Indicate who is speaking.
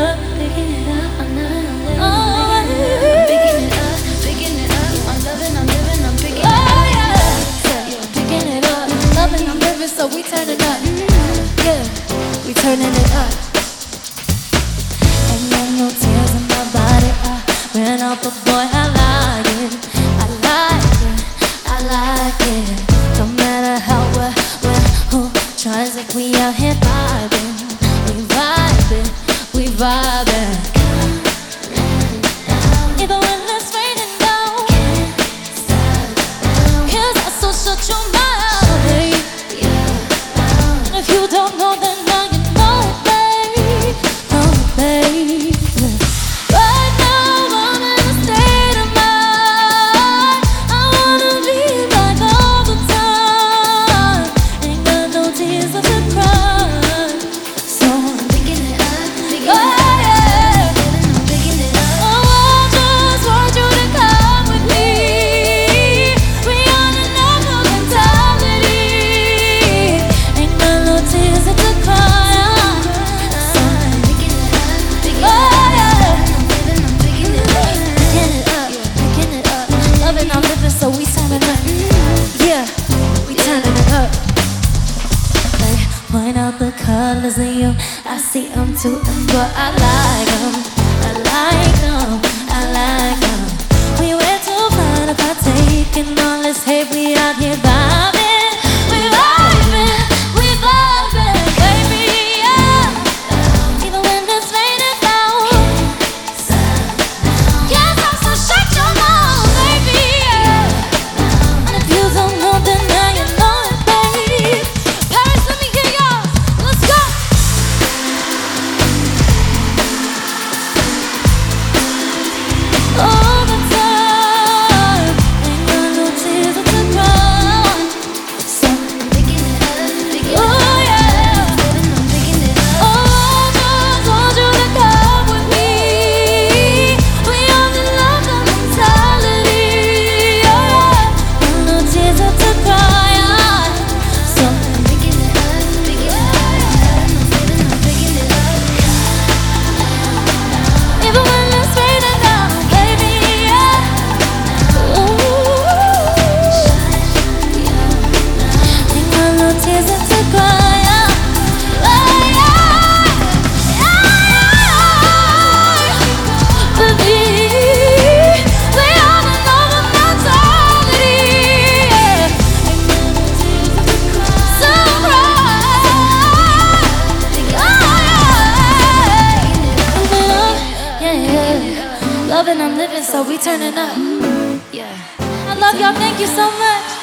Speaker 1: up, picking it up. I'm loving, I'm living, I'm picking it up, picking it up. I'm loving, I'm living, I'm picking it up. Yeah, picking it up, loving, I'm living, so we turn it up. Yeah, we turning it up. Ain't got no tears in my body. I ran off a boy, I like it, I like it, I like it. No matter how, where, who tries it, we out here vibing, we vibing, we vibing. Even when it's raining down, here's us, so shut your mouth, babe. If you don't know, then now you know, babe. Oh, babe. Right now I'm in a state of mind. I wanna be like all the time. Ain't got no tears left to cry. So I'm picking it up, picking it up. I'm picking it up. Oh, I just want you to come with me. We on another mentality. Ain't got no tears left to cry. So I'm picking it up, picking it up. I'm living, I'm picking it up, picking it up. Loving, I'm living, so we turning up. Yeah, we turning it up. Hey, point out the colors of you. I see them too, and boy, I like them. I like them, I like them. We went to find if I taking all this hate. We out here vibing, we vibing, we vibing, baby, yeah. Even when it's raining down, yes, I'm so shut your mouth, baby, yeah. And if you don't know, then now you know it, baby. Paris, let me hear y'all. Let's go. All the time, ain't got no tears left to cry. So I'm picking it up, picking it up. Oh yeah, I'm picking it up. Oh, just want you to come with me. We only love the mentality. Oh yeah, no tears left to cry. So I'm picking it up, picking it up. I'm picking it up. Even when it's raining down, baby, yeah. Ooh, ain't got no tears left to cry. Baby, we on another mentality. Ain't got no tears left to cry. So yeah. Loving, I'm living, so we turning up. Yeah. I love y'all. Thank you so much.